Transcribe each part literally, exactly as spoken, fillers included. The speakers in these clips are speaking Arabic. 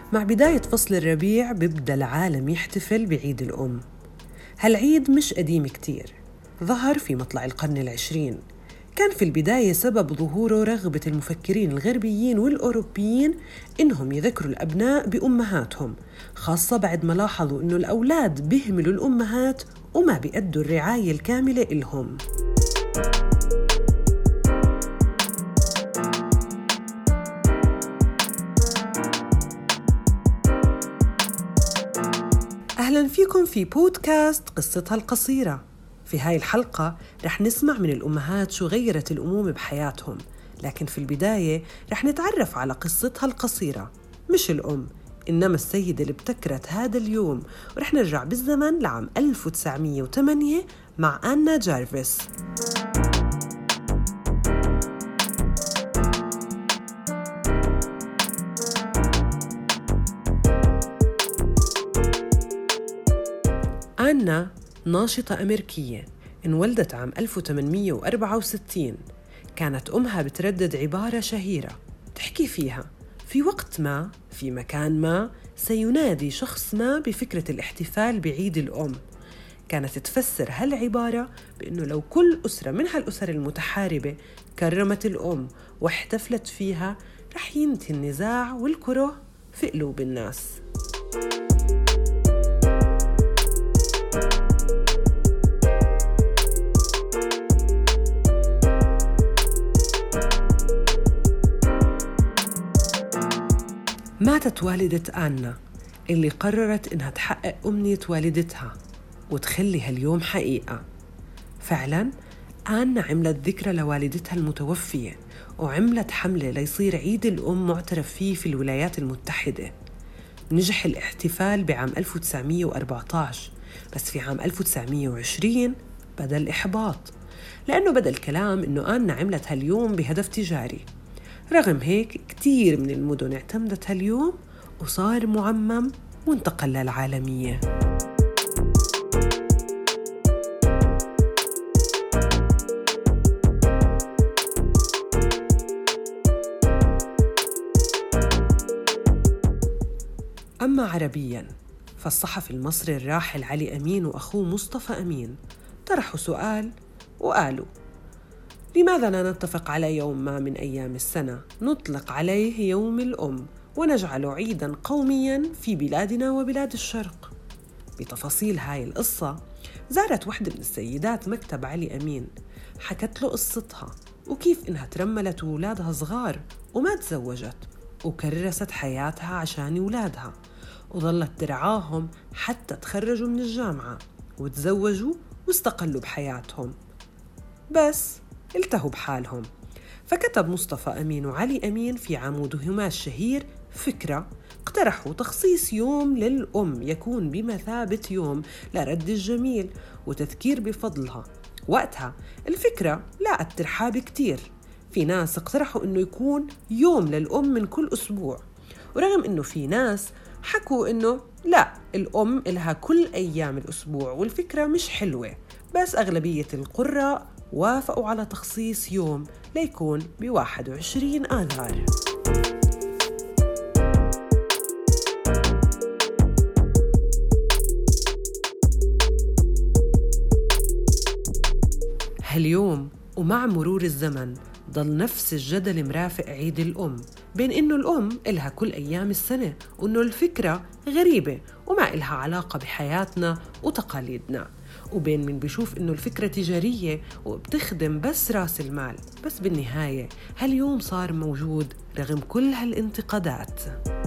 مع بداية فصل الربيع بيبدأ العالم يحتفل بعيد الأم. هالعيد مش قديم كتير، ظهر في مطلع القرن العشرين. كان في البداية سبب ظهوره رغبة المفكرين الغربيين والأوروبيين إنهم يذكروا الأبناء بأمهاتهم، خاصة بعد ما لاحظوا إنه الأولاد بيهملوا الأمهات وما بيأدوا الرعاية الكاملة إلهم. أهلاً فيكم في بودكاست قصتها القصيرة. في هاي الحلقة رح نسمع من الأمهات شو غيرت الأمومة بحياتهم، لكن في البداية رح نتعرف على قصتها القصيرة، مش الأم إنما السيدة اللي ابتكرت هذا اليوم. ورح نرجع بالزمن لعام ألف وتسعمية وثمانية مع آنا جارفيس. آنا ناشطة أمريكية، انولدت عام ألف وثمانمية وأربعة وستين. كانت أمها بتردد عبارة شهيرة تحكي فيها: في وقت ما في مكان ما سينادي شخص ما بفكرة الاحتفال بعيد الأم. كانت تفسر هالعبارة بأنه لو كل أسرة من هالأسر المتحاربة كرمت الأم واحتفلت فيها رح ينتهي النزاع والكره في قلوب الناس. ماتت والدة آنا اللي قررت إنها تحقق أمنية والدتها وتخلي هاليوم حقيقة. فعلاً آنا عملت ذكرى لوالدتها المتوفية، وعملت حملة ليصير عيد الأم معترف فيه في الولايات المتحدة. نجح الاحتفال بعام ألف وتسعمية وأربعة عشر، بس في عام ألف وتسعمية وعشرين بدأ الإحباط، لأنه بدأ الكلام إنه آنا عملت هاليوم بهدف تجاري. رغم هيك كتير من المدن اعتمدت هاليوم وصار معمم وانتقل للعالمية. أما عربياً فالصحفي المصري الراحل علي أمين وأخوه مصطفى أمين طرحوا سؤال وقالوا: لماذا لا نتفق على يوم ما من أيام السنة نطلق عليه يوم الأم ونجعله عيداً قومياً في بلادنا وبلاد الشرق؟ بتفاصيل هاي القصة زارت واحدة من السيدات مكتب علي أمين، حكت له قصتها وكيف إنها ترملت أولادها صغار وما تزوجت وكرست حياتها عشان أولادها، وظلت ترعاهم حتى تخرجوا من الجامعة وتزوجوا واستقلوا بحياتهم، بس التهوا بحالهم. فكتب مصطفى أمين وعلي أمين في عمودهما الشهير فكرة، اقترحوا تخصيص يوم للأم يكون بمثابة يوم لرد الجميل وتذكير بفضلها. وقتها الفكرة لاقت ترحاب كتير، في ناس اقترحوا إنه يكون يوم للأم من كل أسبوع، ورغم إنه في ناس حكوا إنه لا، الأم إلها كل أيام الأسبوع والفكرة مش حلوة، بس أغلبية القراء وافقوا على تخصيص يوم ليكون بواحد وعشرين آذار. هاليوم ومع مرور الزمن ضل نفس الجدل مرافق عيد الأم، بين إنه الأم إلها كل أيام السنة وإنه الفكرة غريبة وما إلها علاقة بحياتنا وتقاليدنا، وبين من بيشوف إنه الفكرة تجارية وبتخدم بس راس المال. بس بالنهاية هاليوم صار موجود رغم كل هالانتقادات.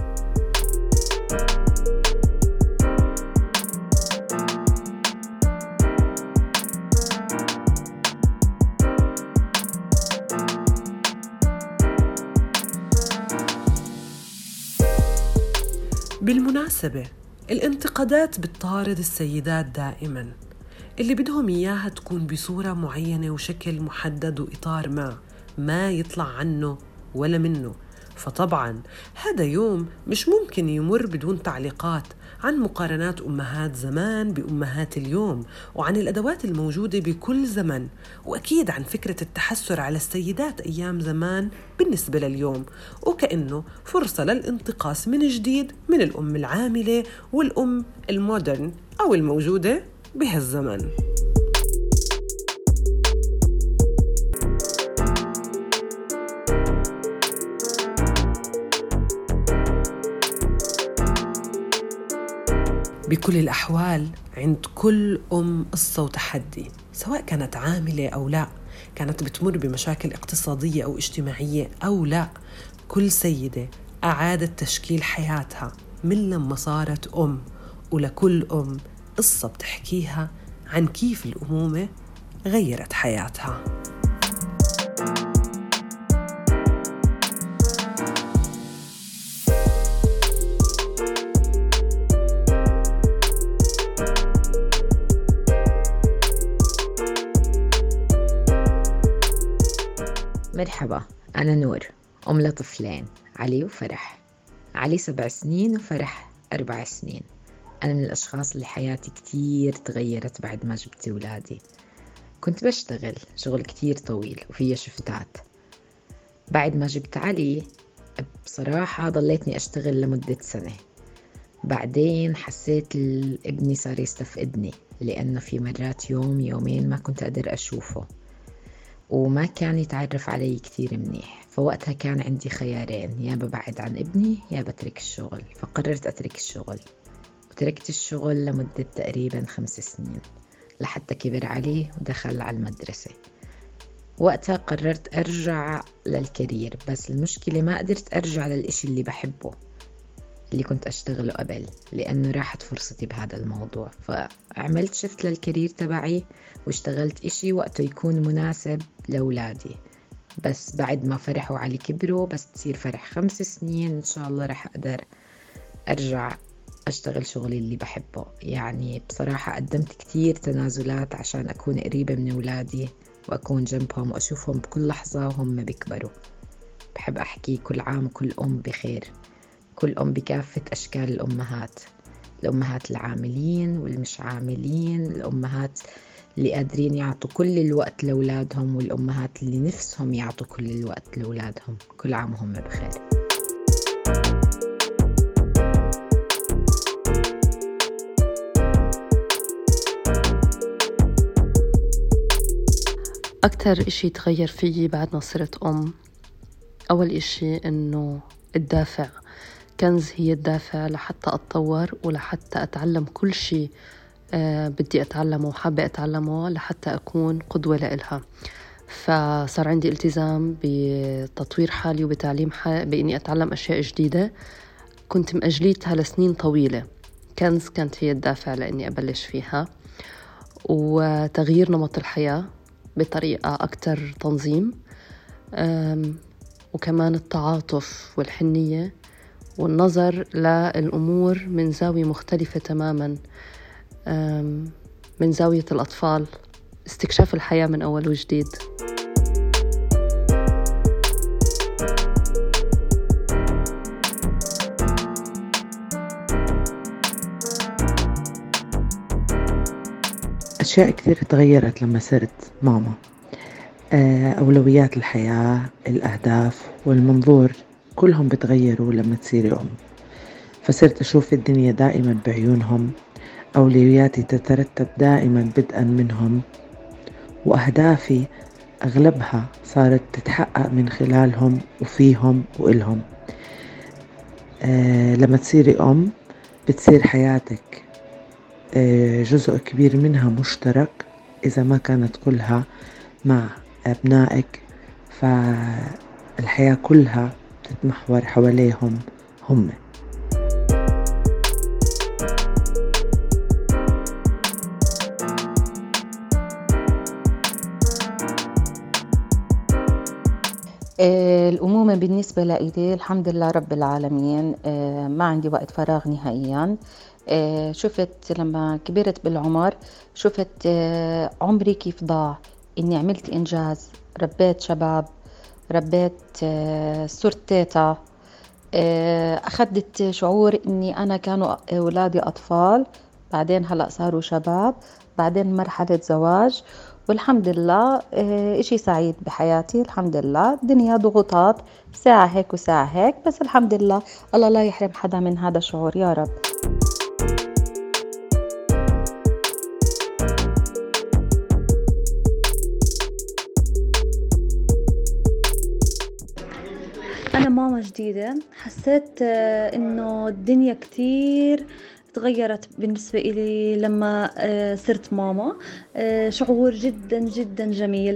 بالمناسبة الانتقادات بتطارد السيدات دائماً، اللي بدهم إياها تكون بصورة معينة وشكل محدد وإطار ما ما يطلع عنه ولا منه. فطبعاً هذا يوم مش ممكن يمر بدون تعليقات عن مقارنات أمهات زمان بأمهات اليوم، وعن الأدوات الموجودة بكل زمن، وأكيد عن فكرة التحسر على السيدات أيام زمان بالنسبة لليوم، وكأنه فرصة للانتقاص من جديد من الأم العاملة والأم المودرن أو الموجودة بهالزمن. بكل الأحوال عند كل أم قصة وتحدي، سواء كانت عاملة أو لا، كانت بتمر بمشاكل اقتصادية أو اجتماعية أو لا. كل سيدة أعادت تشكيل حياتها من لما صارت أم، ولكل أم قصة بتحكيها عن كيف الأمومة غيرت حياتها. مرحبا، أنا نور، أم لطفلين، علي وفرح. علي سبع سنين وفرح أربع سنين. أنا من الأشخاص اللي حياتي كتير تغيرت بعد ما جبت أولادي. كنت بشتغل شغل كتير طويل وفيه شفتات. بعد ما جبت علي بصراحة ضليتني أشتغل لمدة سنة. بعدين حسيت ابني صار يستفقدني، لأنه في مرات يوم يومين ما كنت أقدر أشوفه، وما كان يتعرف علي كتير منيح. فوقتها كان عندي خيارين، يا ببعد عن ابني يا بترك الشغل. فقررت أترك الشغل، وتركت الشغل لمدة تقريبا خمس سنين لحتى كبر علي ودخل على المدرسة. وقتها قررت أرجع للكارير، بس المشكلة ما قدرت أرجع للإشي اللي بحبه اللي كنت أشتغله قبل، لأنه راحت فرصتي بهذا الموضوع. فعملت شفت للكارير تبعي واشتغلت إشي وقته يكون مناسب لأولادي. بس بعد ما فرحوا علي كبروا، بس تصير فرح خمس سنين إن شاء الله رح أقدر أرجع أشتغل شغلي اللي بحبه. يعني بصراحة قدمت كتير تنازلات عشان أكون قريبة من أولادي وأكون جنبهم وأشوفهم بكل لحظة وهم بيكبروا. بحب أحكي كل عام وكل أم بخير، كل أم بكافة أشكال الأمهات، الأمهات العاملين والمش عاملين، الأمهات اللي قادرين يعطوا كل الوقت لأولادهم، والأمهات اللي نفسهم يعطوا كل الوقت لأولادهم. كل عام وهم بخير. أكتر إشي تغير فيي بعد ما صرت أم، أول إشي إنه الدافع. كنز هي الدافع لحتى أتطور ولحتى أتعلم كل شيء أه بدي أتعلمه وحابة أتعلمه لحتى أكون قدوة لإلها. فصار عندي التزام بتطوير حالي وبتعليم حالي، بإني أتعلم أشياء جديدة كنت مأجليتها لسنين طويلة. كنز كانت هي الدافع لإني أبلش فيها. وتغيير نمط الحياة بطريقة أكتر تنظيم، وكمان التعاطف والحنية والنظر للأمور من زاوية مختلفة تماماً، من زاوية الأطفال، استكشاف الحياة من أول وجديد. أشياء كثير تغيرت لما صرت ماما. أولويات الحياة، الأهداف والمنظور كلهم بتغيروا لما تصيري أم. فصرت أشوف الدنيا دائما بعيونهم، أولوياتي تترتب دائما بدءا منهم، وأهدافي أغلبها صارت تتحقق من خلالهم وفيهم وإلهم. أه لما تصيري أم بتصير حياتك أه جزء كبير منها مشترك، إذا ما كانت كلها مع أبنائك، فالحياة كلها تتمحور حواليهم هم. الأمومة بالنسبة لإلي الحمد لله رب العالمين، ما عندي وقت فراغ نهائيا. شفت لما كبرت بالعمر، شفت عمري كيف ضاع. إني عملت إنجاز، ربيت شباب، ربيت صرت تيتا، أخذت شعور إني أنا كانوا أولادي أطفال، بعدين هلأ صاروا شباب، بعدين مرحلة زواج، والحمد لله إشي سعيد بحياتي. الحمد لله الدنيا ضغوطات، ساعة هيك وساعة هيك، بس الحمد لله. الله لا يحرم حدا من هذا الشعور يا رب. أنا ماما جديدة، حسيت إنه الدنيا كتير تغيرت بالنسبة إلي لما صرت ماما. شعور جدا جدا جميل،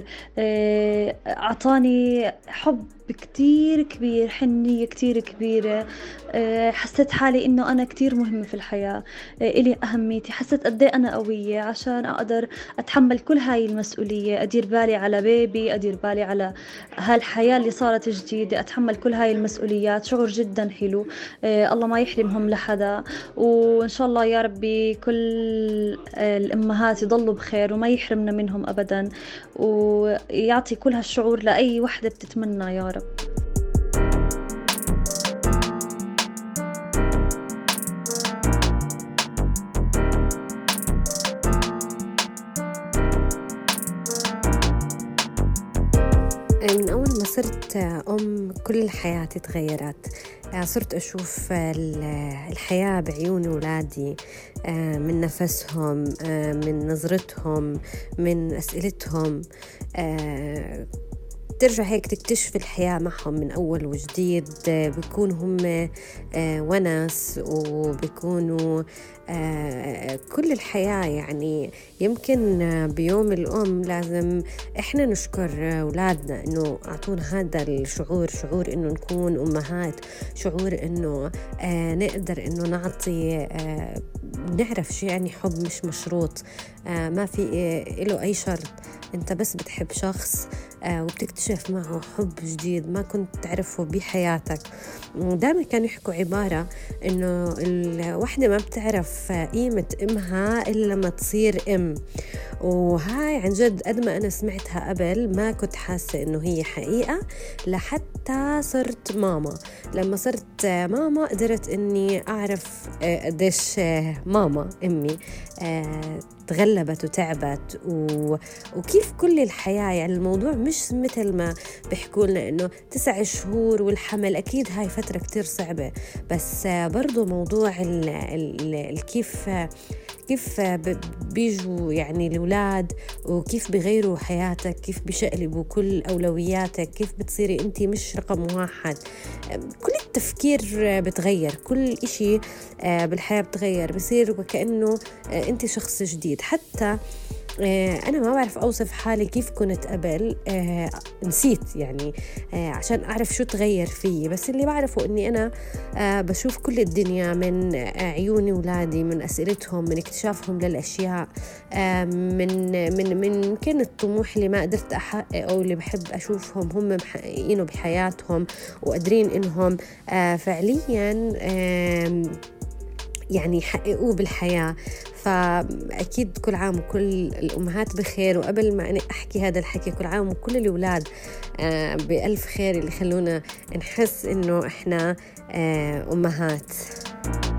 أعطاني حب كتير كبير، حنية كتير كبيرة. حسيت حالي إنه أنا كتير مهمة في الحياة، إلي أهميتي. حسيت قدي أنا قوية عشان أقدر أتحمل كل هاي المسؤولية، أدير بالي على بيبي، أدير بالي على هالحياة اللي صارت جديدة، أتحمل كل هاي المسؤوليات. شعور جدا حلو، الله ما يحرمهم لحدا، وإن شاء الله يا ربي كل الأمهات يضلوا بخير وما يحرمنا منهم أبدا، ويعطي كل هالشعور لأي وحدة بتتمنى يا رب. من أول ما صرت أم كل حياتي تغيرت. صرت أشوف الحياة بعيون أولادي، من نفسهم، من نظرتهم، من أسئلتهم. ترجع هيك تكتشف الحياة معهم من أول وجديد. بيكون هم ونس، وبيكونوا كل الحياة. يعني يمكن بيوم الأم لازم إحنا نشكر أولادنا إنه أعطونا هذا الشعور، شعور إنه نكون أمهات، شعور إنه نقدر إنه نعطي، نعرف شو يعني حب مش مشروط، ما في له أي شرط. أنت بس بتحب شخص وبتكتشف معه حب جديد ما كنت تعرفه بحياتك. دائما كانوا يحكوا عبارة إنه الوحدة ما بتعرف قيمة إمها إلا لما تصير إم، وهاي عن جد قد ما أنا سمعتها قبل ما كنت حاسة إنه هي حقيقة، لحتى صرت ماما. لما صرت ماما قدرت إني أعرف قديش ماما أمي تغلبت وتعبت، و... وكيف كل الحياة. يعني الموضوع مش مثل ما بيحكوا لنا إنه تسع شهور والحمل، أكيد هاي فترة كتير صعبة، بس برضو موضوع ال... ال... ال... كيف كيف بيجوا يعني الأولاد، وكيف بيغيروا حياتك، كيف بيشقلبوا كل أولوياتك، كيف بتصيري أنت مش رقم واحد. كل التفكير بتغير، كل إشي بالحياة بتغير، بصير وكأنه أنت شخص جديد. حتى أنا ما بعرف أوصف حالي كيف كنت قبل، نسيت يعني عشان أعرف شو تغير فيه. بس اللي بعرفه أني أنا بشوف كل الدنيا من عيون أولادي، من أسئلتهم، من اكتشافهم للأشياء، من من من كان الطموح اللي ما قدرت أحققه، أو اللي بحب أشوفهم هم محققينه بحياتهم وقادرين إنهم فعليا يعني يحققوه بالحياة. فأكيد كل عام وكل الأمهات بخير. وقبل ما أنا أحكي هذا الحكي، كل عام وكل الأولاد بألف خير، اللي خلونا نحس إنه إحنا أمهات.